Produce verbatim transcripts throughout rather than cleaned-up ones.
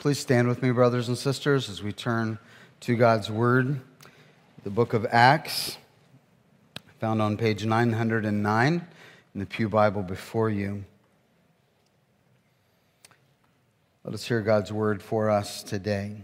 Please stand with me, brothers and sisters, as we turn to God's Word, the book of Acts, found on page nine hundred nine in the Pew Bible before you. Let us hear God's Word for us today.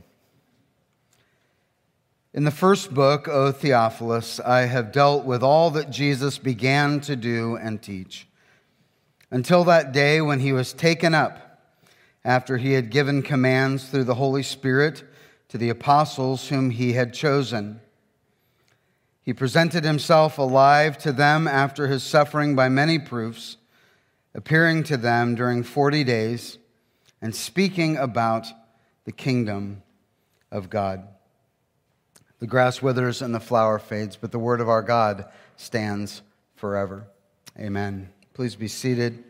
In the first book, O Theophilus, I have dealt with all that Jesus began to do and teach, until that day when he was taken up, after he had given commands through the Holy Spirit to the apostles whom he had chosen. He presented himself alive to them after his suffering by many proofs, appearing to them during forty days and speaking about the kingdom of God. The grass withers and the flower fades, but the word of our God stands forever. Amen. Please be seated.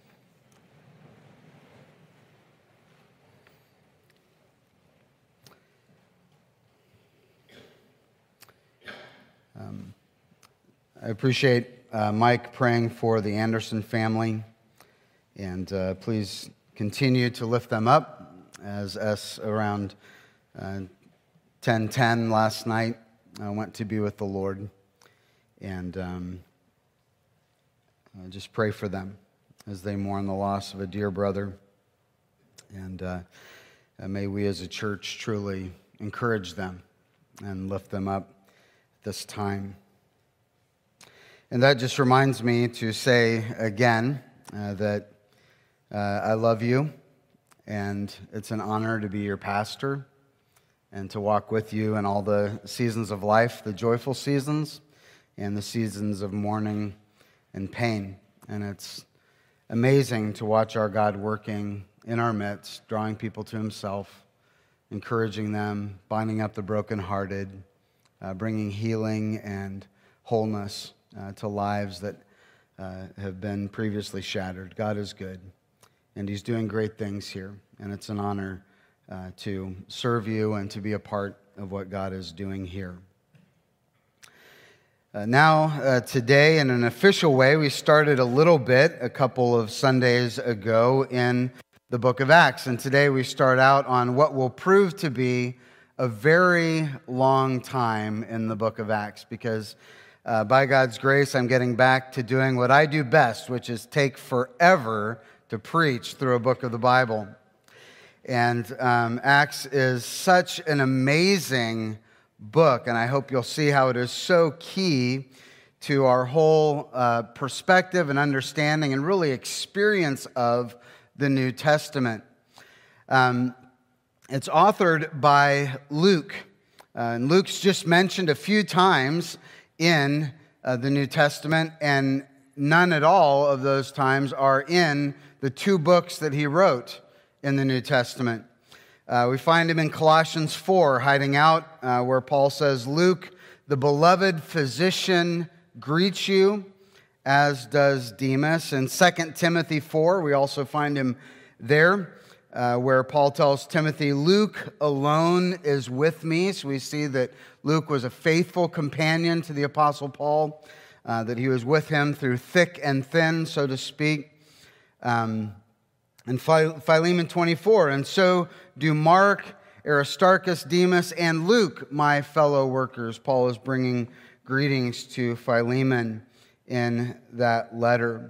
Um, I appreciate uh, Mike praying for the Anderson family, and uh, please continue to lift them up as us around uh, ten ten last night I went to be with the Lord, and um, uh, just pray for them as they mourn the loss of a dear brother, and uh, uh, may we as a church truly encourage them and lift them up this time. And that just reminds me to say again uh, that uh, I love you, and it's an honor to be your pastor and to walk with you in all the seasons of life, the joyful seasons and the seasons of mourning and pain. And it's amazing to watch our God working in our midst, drawing people to himself, encouraging them, binding up the brokenhearted, Uh, bringing healing and wholeness uh, to lives that uh, have been previously shattered. God is good, and he's doing great things here, and it's an honor uh, to serve you and to be a part of what God is doing here. Uh, now, uh, today, in an official way, we started a little bit a couple of Sundays ago in the book of Acts, and today we start out on what will prove to be a very long time in the book of Acts, because uh, by God's grace, I'm getting back to doing what I do best, which is take forever to preach through a book of the Bible. And um, Acts is such an amazing book, and I hope you'll see how it is so key to our whole uh, perspective and understanding and really experience of the New Testament. Um, It's authored by Luke, uh, and Luke's just mentioned a few times in uh, the New Testament, and none at all of those times are in the two books that he wrote in the New Testament. Uh, we find him in Colossians four, hiding out, uh, where Paul says, Luke, the beloved physician, greets you, as does Demas. In Second Timothy four, we also find him there, Uh, where Paul tells Timothy, Luke alone is with me. So we see that Luke was a faithful companion to the Apostle Paul, uh, that he was with him through thick and thin, so to speak. Um, and Philemon twenty-four, and so do Mark, Aristarchus, Demas, and Luke, my fellow workers. Paul is bringing greetings to Philemon in that letter.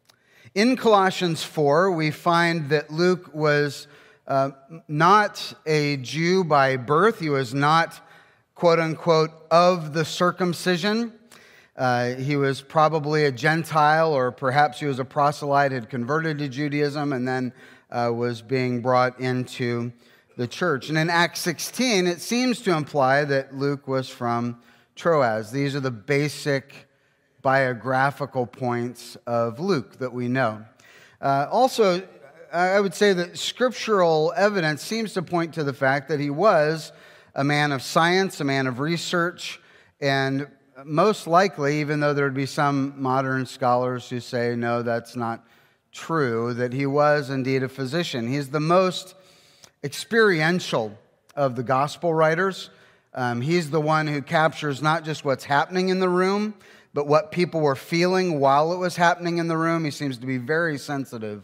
In Colossians four, we find that Luke was uh, not a Jew by birth. He was not, quote unquote, of the circumcision. Uh, he was probably a Gentile, or perhaps he was a proselyte, had converted to Judaism, and then uh, was being brought into the church. And in Acts sixteen, it seems to imply that Luke was from Troas. These are the basic biographical points of Luke that we know. Uh, also, I would say that scriptural evidence seems to point to the fact that he was a man of science, a man of research, and most likely, even though there would be some modern scholars who say, no, that's not true, that he was indeed a physician. He's the most experiential of the gospel writers. Um, he's the one who captures not just what's happening in the room, but what people were feeling while it was happening in the room. He seems to be very sensitive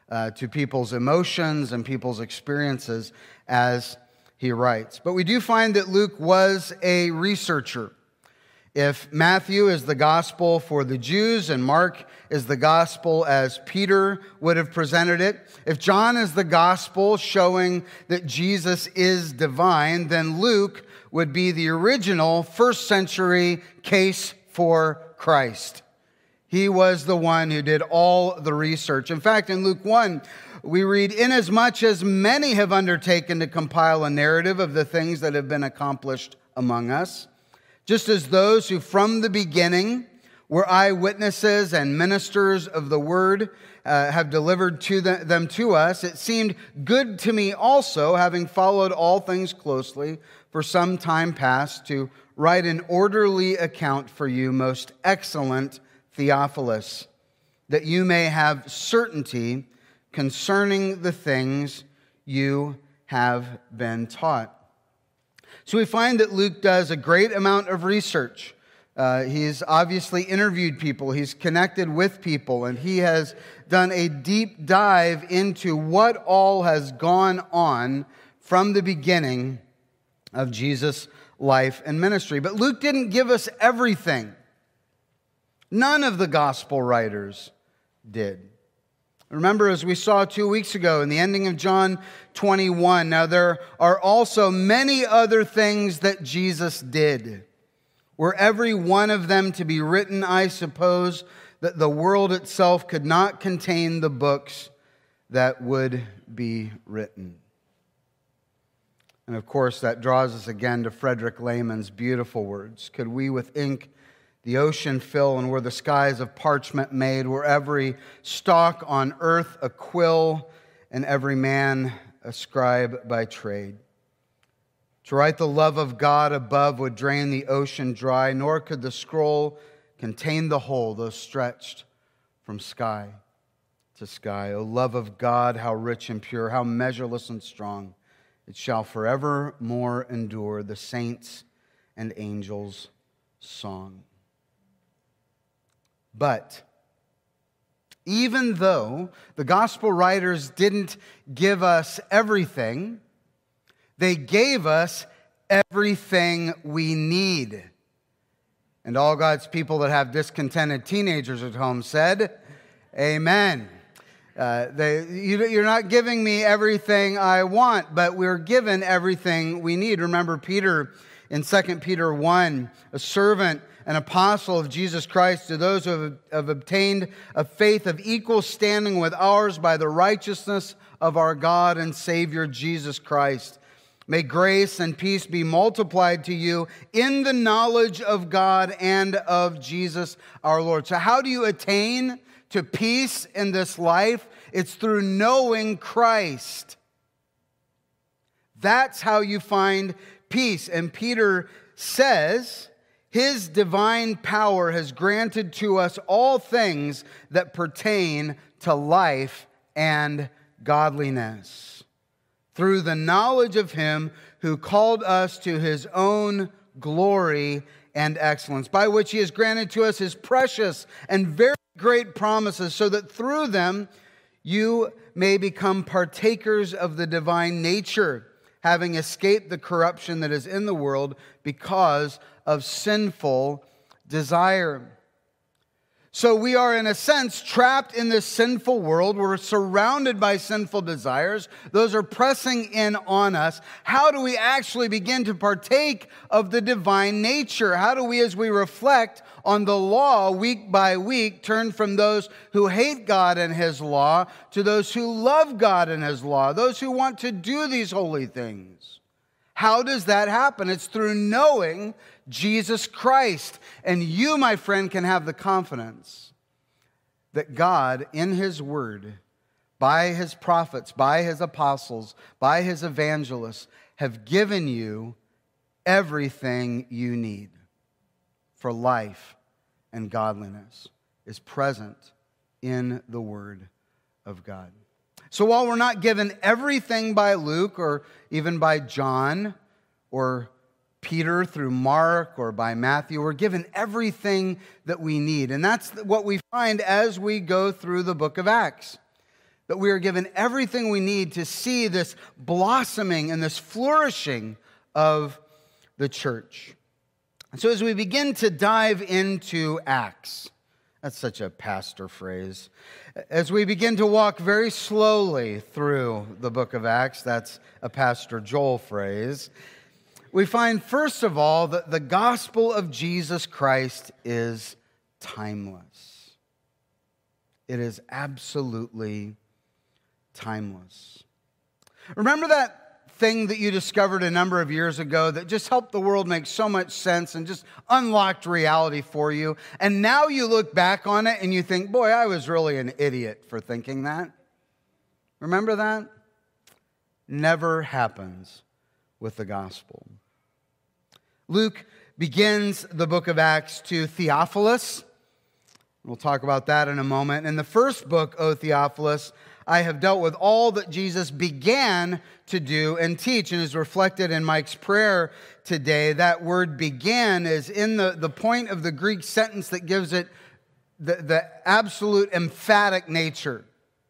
uh, to people's emotions and people's experiences as he writes. But we do find that Luke was a researcher. If Matthew is the gospel for the Jews and Mark is the gospel as Peter would have presented it, if John is the gospel showing that Jesus is divine, then Luke would be the original first century case for Christ. He was the one who did all the research. In fact, in Luke one, we read, "Inasmuch as many have undertaken to compile a narrative of the things that have been accomplished among us, just as those who from the beginning were eyewitnesses and ministers of the word uh, have delivered to the, them to us, it seemed good to me also, having followed all things closely for some time past, to write an orderly account for you, most excellent Theophilus, that you may have certainty concerning the things you have been taught." So we find that Luke does a great amount of research. Uh, he's obviously interviewed people, he's connected with people, and he has done a deep dive into what all has gone on from the beginning of Jesus' life and ministry. But Luke didn't give us everything. None of the gospel writers did. Remember, as we saw two weeks ago in the ending of John twenty-one, now there are also many other things that Jesus did. Were every one of them to be written, I suppose that the world itself could not contain the books that would be written. And of course, that draws us again to Frederick Lehman's beautiful words. Could we with ink the ocean fill, and were the skies of parchment made, were every stalk on earth a quill, and every man a scribe by trade. To write the love of God above would drain the ocean dry, nor could the scroll contain the whole, though stretched from sky to sky. O love of God, how rich and pure, how measureless and strong, it shall forevermore endure, the saints' and angels' song. But even though the gospel writers didn't give us everything, they gave us everything we need. And all God's people that have discontented teenagers at home said, amen. Uh, they, you, you're not giving me everything I want, but we're given everything we need. Remember Peter in Second Peter one, a servant, an apostle of Jesus Christ, to those who have, have obtained a faith of equal standing with ours by the righteousness of our God and Savior Jesus Christ. May grace and peace be multiplied to you in the knowledge of God and of Jesus our Lord. So how do you attain to peace in this life? It's through knowing Christ. That's how you find peace. And Peter says, His divine power has granted to us all things that pertain to life and godliness, through the knowledge of Him who called us to His own glory and excellence, by which He has granted to us His precious and very great promises, so that through them you may become partakers of the divine nature, having escaped the corruption that is in the world because of sinful desire. So we are, in a sense, trapped in this sinful world. We're surrounded by sinful desires. Those are pressing in on us. How do we actually begin to partake of the divine nature? How do we, as we reflect on the law week by week, turn from those who hate God and His law to those who love God and His law, those who want to do these holy things? How does that happen? It's through knowing Jesus Christ. And you, my friend, can have the confidence that God, in His Word, by His prophets, by His apostles, by His evangelists, have given you everything you need for life and godliness is present in the Word of God. So while we're not given everything by Luke or even by John or Peter through Mark or by Matthew, we're given everything that we need. And that's what we find as we go through the book of Acts. that we are given everything we need to see this blossoming and this flourishing of the church. And so as we begin to dive into Acts, that's such a pastor phrase. As we begin to walk very slowly through the book of Acts, that's a Pastor Joel phrase, we find, first of all, that the gospel of Jesus Christ is timeless. It is absolutely timeless. Remember that thing that you discovered a number of years ago that just helped the world make so much sense and just unlocked reality for you? And now you look back on it and you think, boy, I was really an idiot for thinking that. Remember that? Never happens with the gospel. Luke begins the book of Acts to Theophilus. We'll talk about that in a moment. In the first book, O Theophilus, I have dealt with all that Jesus began to do and teach, and is reflected in Mike's prayer today. That word began is in the, the point of the Greek sentence that gives it the, the absolute emphatic nature.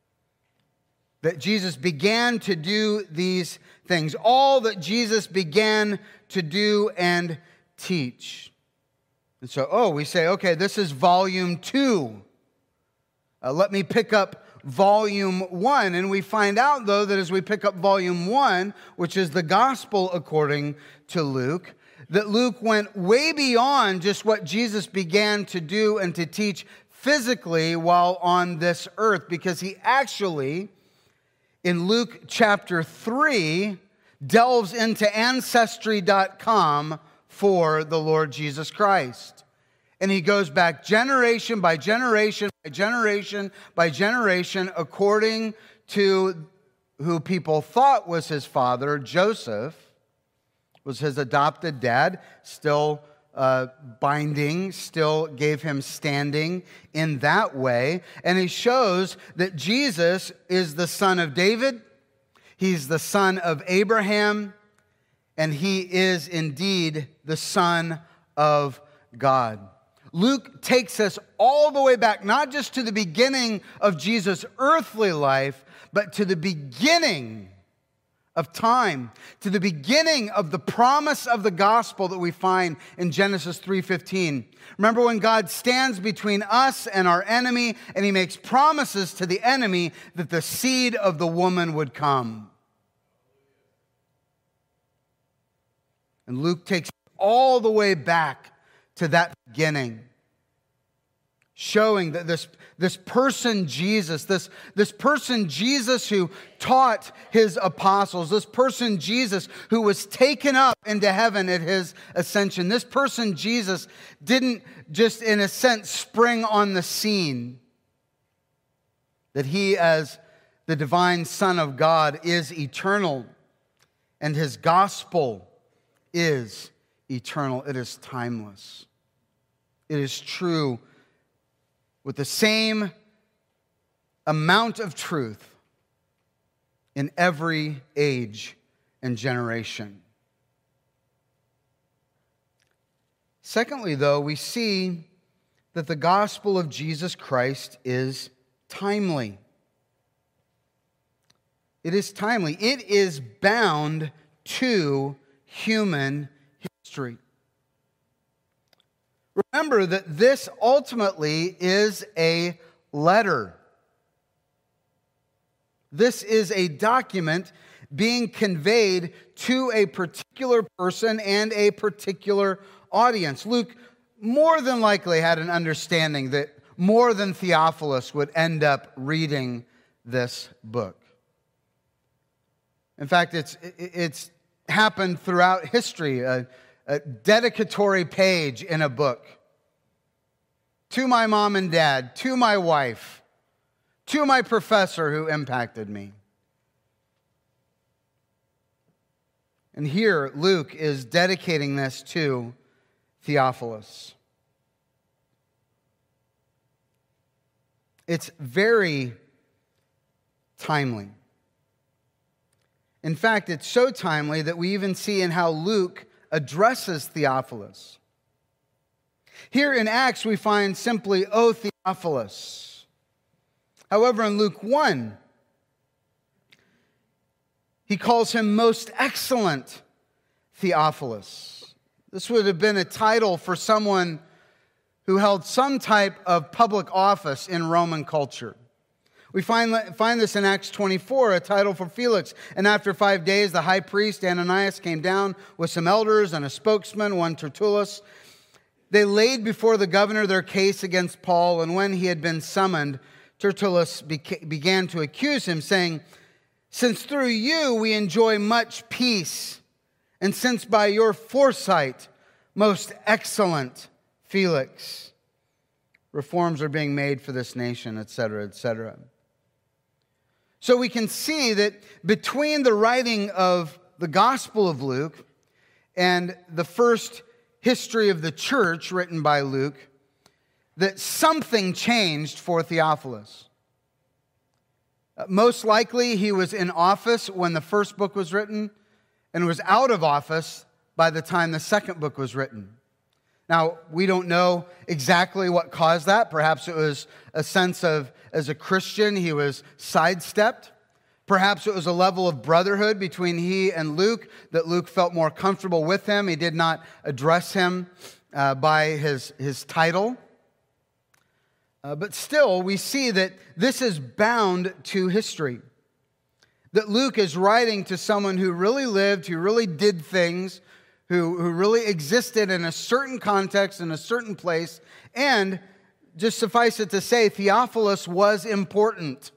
That Jesus began to do these things. All that Jesus began to do and teach. And so, oh, we say, okay, this is volume two. Uh, let me pick up volume one. And we find out, though, that as we pick up volume one, which is the gospel according to Luke, that Luke went way beyond just what Jesus began to do and to teach physically while on this earth, because he actually, in Luke chapter three, delves into ancestry dot com for the Lord Jesus Christ. And he goes back generation by generation by generation by generation according to who people thought was his father. Joseph was his adopted dad, still uh, binding, still gave him standing in that way. And he shows that Jesus is the son of David, he's the son of Abraham, and he is indeed the Son of God. Luke takes us all the way back, not just to the beginning of Jesus' earthly life, but to the beginning of time, to the beginning of the promise of the gospel that we find in Genesis three fifteen. Remember when God stands between us and our enemy, and he makes promises to the enemy that the seed of the woman would come. And Luke takes all the way back to that beginning, showing that this, this person Jesus, this, this person Jesus who taught his apostles, this person Jesus who was taken up into heaven at his ascension, this person Jesus didn't just in a sense spring on the scene. That he, as the divine Son of God, is eternal, and his gospel is eternal. It is timeless. It is true with the same amount of truth in every age and generation. Secondly, though, we see that the gospel of Jesus Christ is timely. It is timely. It is bound to human history. Remember that this ultimately is a letter. This is a document being conveyed to a particular person and a particular audience. Luke more than likely had an understanding that more than Theophilus would end up reading this book. In fact, it's, it's happened throughout history. A, a dedicatory page in a book. To my mom and dad, to my wife, to my professor who impacted me. And here, Luke is dedicating this to Theophilus. It's very timely. In fact, it's so timely that we even see in how Luke addresses Theophilus. Here in Acts, we find simply, O Theophilus. However, in Luke one, He calls him most excellent Theophilus. This would have been a title for someone who held some type of public office in Roman culture. We find, find this in Acts twenty-four, a title for Felix. And after five days, the high priest Ananias came down with some elders and a spokesman, one Tertullus. They laid before the governor their case against Paul, and when he had been summoned, Tertullus beca- began to accuse him, saying, "Since through you we enjoy much peace, and since by your foresight, most excellent Felix, reforms are being made for this nation," et cetera, et cetera. So we can see that between the writing of the Gospel of Luke and the first history of the church written by Luke, that something changed for Theophilus. Most likely he was in office when the first book was written and was out of office by the time the second book was written. Now, we don't know exactly what caused that. Perhaps it was a sense of, as a Christian, he was sidestepped. Perhaps it was a level of brotherhood between he and Luke, that Luke felt more comfortable with him. He did not address him uh, by his, his title. Uh, but still, we see that this is bound to history. That Luke is writing to someone who really lived, who really did things, who, who really existed in a certain context, in a certain place. And just suffice it to say, Theophilus was important.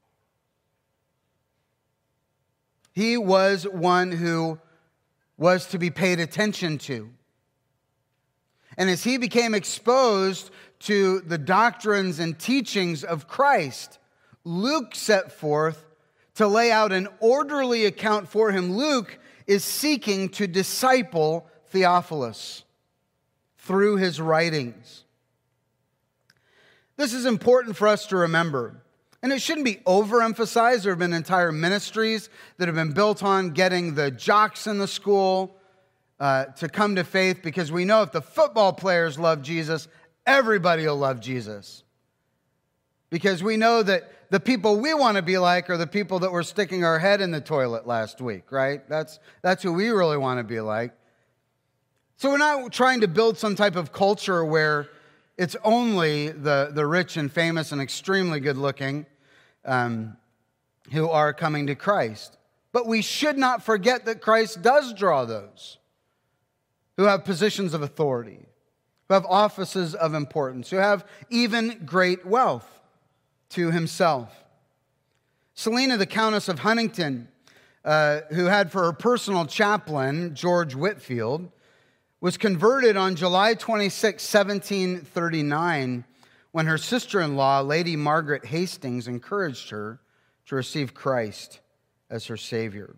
He was one who was to be paid attention to. And as he became exposed to the doctrines and teachings of Christ, Luke set forth to lay out an orderly account for him. Luke is seeking to disciple Theophilus through his writings. This is important for us to remember. And it shouldn't be overemphasized. There have been entire ministries that have been built on getting the jocks in the school uh, to come to faith, because we know if the football players love Jesus, everybody will love Jesus. Because we know that the people we want to be like are the people that were sticking our head in the toilet last week, right? That's, that's who we really want to be like. So we're not trying to build some type of culture where it's only the, the rich and famous and extremely good looking um, who are coming to Christ. But we should not forget that Christ does draw those who have positions of authority, who have offices of importance, who have even great wealth to himself. Selina, the Countess of Huntington, uh, who had for her personal chaplain George Whitefield, was converted on July twenty-sixth, seventeen thirty-nine, when her sister-in-law, Lady Margaret Hastings, encouraged her to receive Christ as her Savior.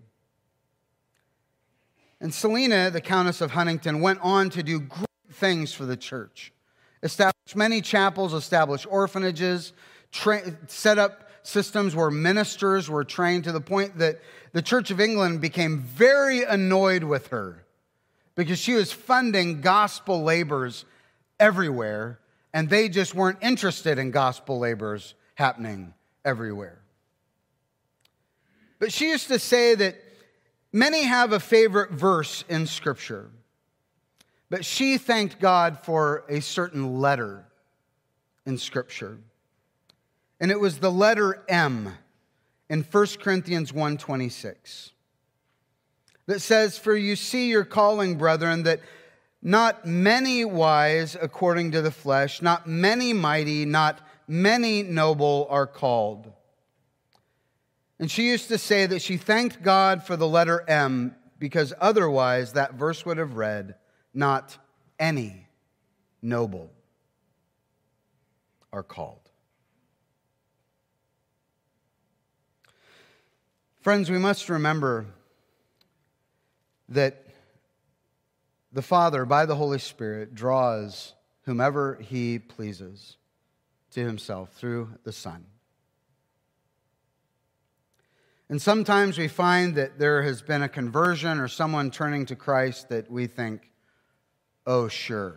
And Selina, the Countess of Huntington, went on to do great things for the church. Established many chapels, established orphanages, tra- set up systems where ministers were trained, to the point that the Church of England became very annoyed with her because she was funding gospel labors everywhere, and they just weren't interested in gospel labors happening everywhere. But she used to say that many have a favorite verse in Scripture, but she thanked God for a certain letter in Scripture. And it was the letter M in First Corinthians one twenty-six that says, "For you see your calling, brethren, that not many wise according to the flesh, not many mighty, not many noble are called." And she used to say that she thanked God for the letter M, because otherwise that verse would have read, "Not any noble are called." Friends, we must remember that the Father, by the Holy Spirit, draws whomever He pleases to Himself through the Son. And sometimes we find that there has been a conversion or someone turning to Christ that we think, oh, sure.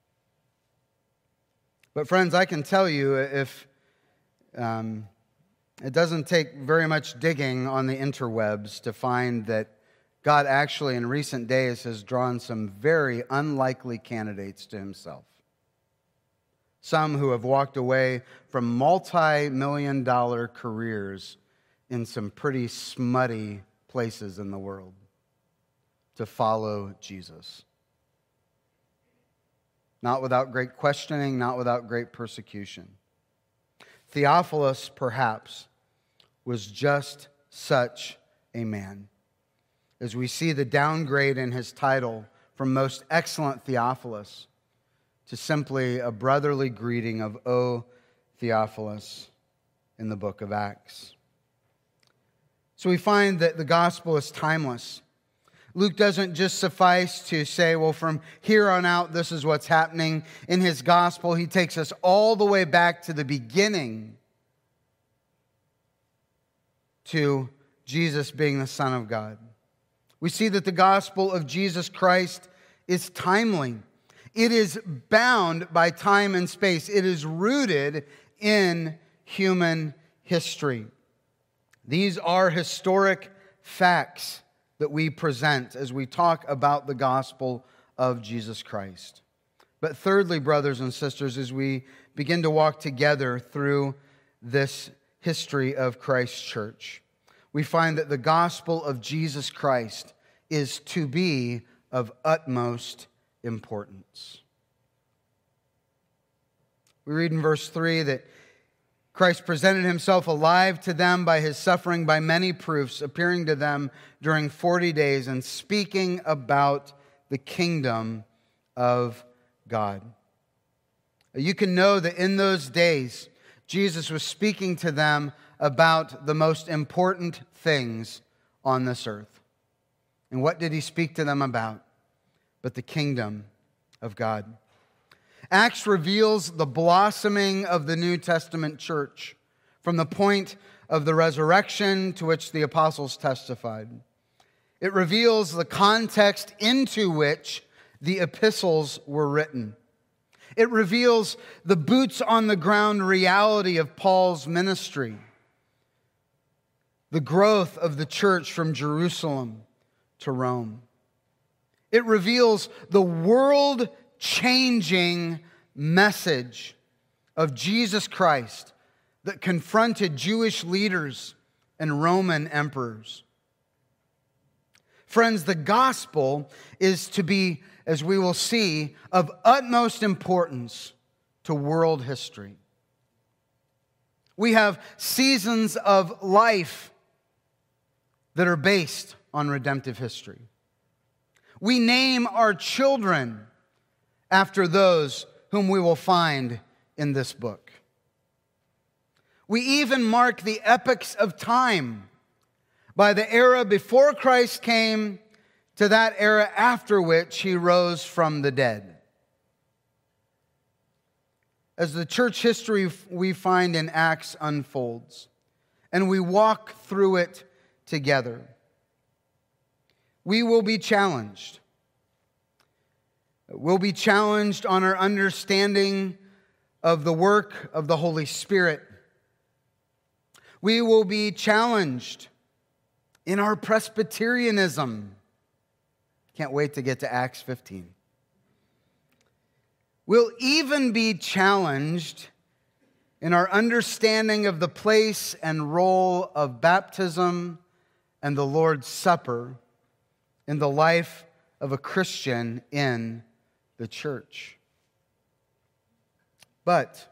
But friends, I can tell you, if um, It doesn't take very much digging on the interwebs to find that God actually in recent days has drawn some very unlikely candidates to himself. Some who have walked away from multi-million dollar careers in some pretty smutty places in the world to follow Jesus. Not without great questioning, not without great persecution. Theophilus, perhaps, was just such a man. As we see the downgrade in his title from most excellent Theophilus to simply a brotherly greeting of O Theophilus in the book of Acts. So we find that the gospel is timeless. Luke doesn't just suffice to say, well, from here on out, this is what's happening. In his gospel, he takes us all the way back to the beginning, to Jesus being the Son of God. We see that the gospel of Jesus Christ is timely. It is bound by time and space. It is rooted in human history. These are historic facts that we present as we talk about the gospel of Jesus Christ. But thirdly, brothers and sisters, as we begin to walk together through this history of Christ's church, we find that the gospel of Jesus Christ is to be of utmost importance. We read in verse three that Christ presented himself alive to them by his suffering by many proofs, appearing to them during forty days and speaking about the kingdom of God. You can know that in those days, Jesus was speaking to them about the most important things on this earth. And what did he speak to them about? But the kingdom of God. Acts reveals the blossoming of the New Testament church from the point of the resurrection to which the apostles testified. It reveals the context into which the epistles were written. It reveals the boots on the ground reality of Paul's ministry, the growth of the church from Jerusalem to Rome. It reveals the world-changing message of Jesus Christ that confronted Jewish leaders and Roman emperors. Friends, the gospel is to be, as we will see, of utmost importance to world history. We have seasons of life that are based on redemptive history. We name our children after those whom we will find in this book. We even mark the epochs of time by the era before Christ came to that era after which he rose from the dead. As the church history we find in Acts unfolds, and we walk through it together, we will be challenged. We'll be challenged on our understanding of the work of the Holy Spirit. We will be challenged in our Presbyterianism. Can't wait to get to Acts fifteen. We'll even be challenged in our understanding of the place and role of baptism and the Lord's Supper in the life of a Christian in the church. But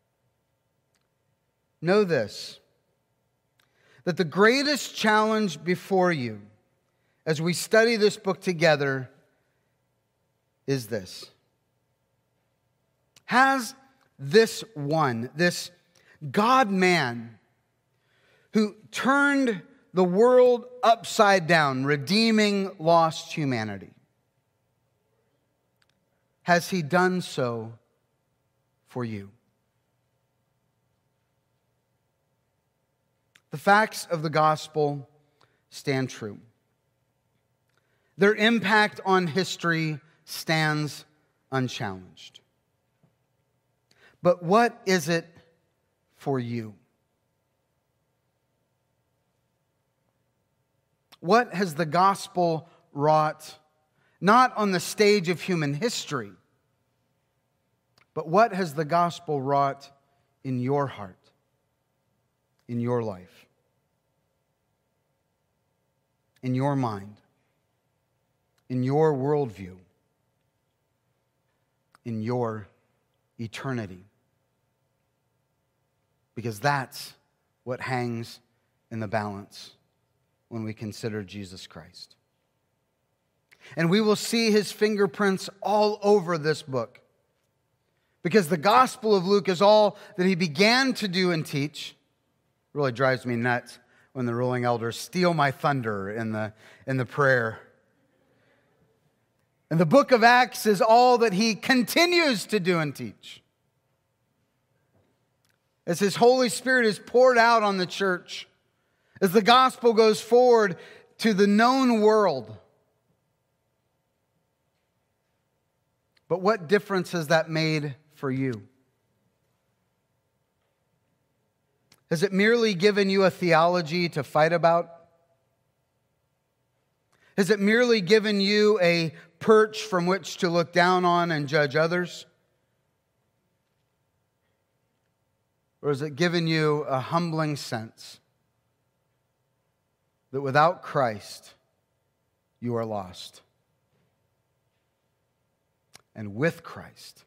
know this, that the greatest challenge before you as we study this book together is this. Has this one, this God-man who turned the world upside down, redeeming lost humanity, has he done so for you? The facts of the gospel stand true. Their impact on history stands unchallenged. But what is it for you? What has the gospel wrought, not on the stage of human history, but what has the gospel wrought in your heart, in your life, in your mind, in your worldview, in your eternity? Because that's what hangs in the balance when we consider Jesus Christ. And we will see his fingerprints all over this book. Because the Gospel of Luke is all that he began to do and teach. It really drives me nuts when the ruling elders steal my thunder in the, in the prayer. And the book of Acts is all that he continues to do and teach. As his Holy Spirit is poured out on the church, as the gospel goes forward to the known world. But what difference has that made for you? Has it merely given you a theology to fight about? Has it merely given you a perch from which to look down on and judge others? Or has it given you a humbling sense that without Christ, you are lost? And with Christ,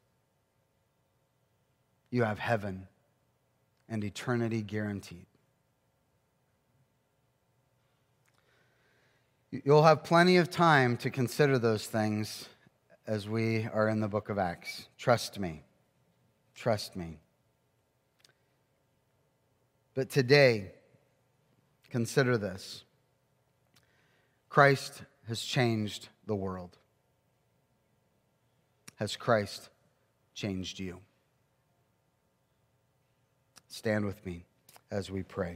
you have heaven and eternity guaranteed. You'll have plenty of time to consider those things as we are in the book of Acts. Trust me. Trust me. But today, consider this. Christ has changed the world. Has Christ changed you? Stand with me as we pray.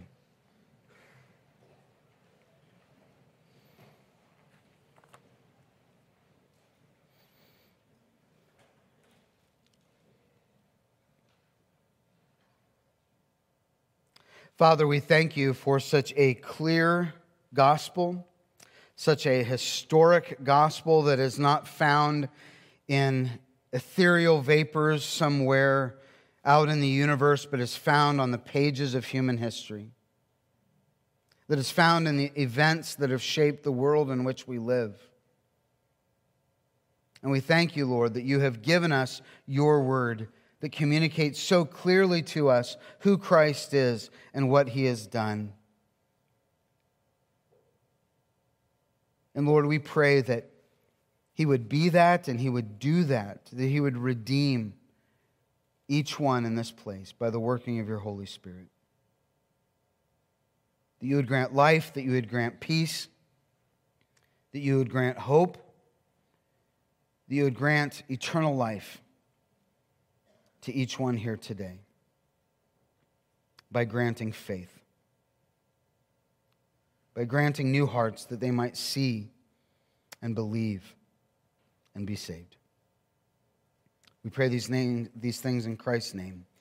Father, we thank you for such a clear gospel, such a historic gospel that is not found in ethereal vapors somewhere out in the universe, but is found on the pages of human history, that is found in the events that have shaped the world in which we live. And we thank you, Lord, that you have given us your word that communicates so clearly to us who Christ is and what he has done. And Lord, we pray that he would be that and he would do that, that he would redeem each one in this place by the working of your Holy Spirit. That you would grant life, that you would grant peace, that you would grant hope, that you would grant eternal life to each one here today by granting faith, by granting new hearts that they might see and believe and be saved. We pray these, name, these things in Christ's name.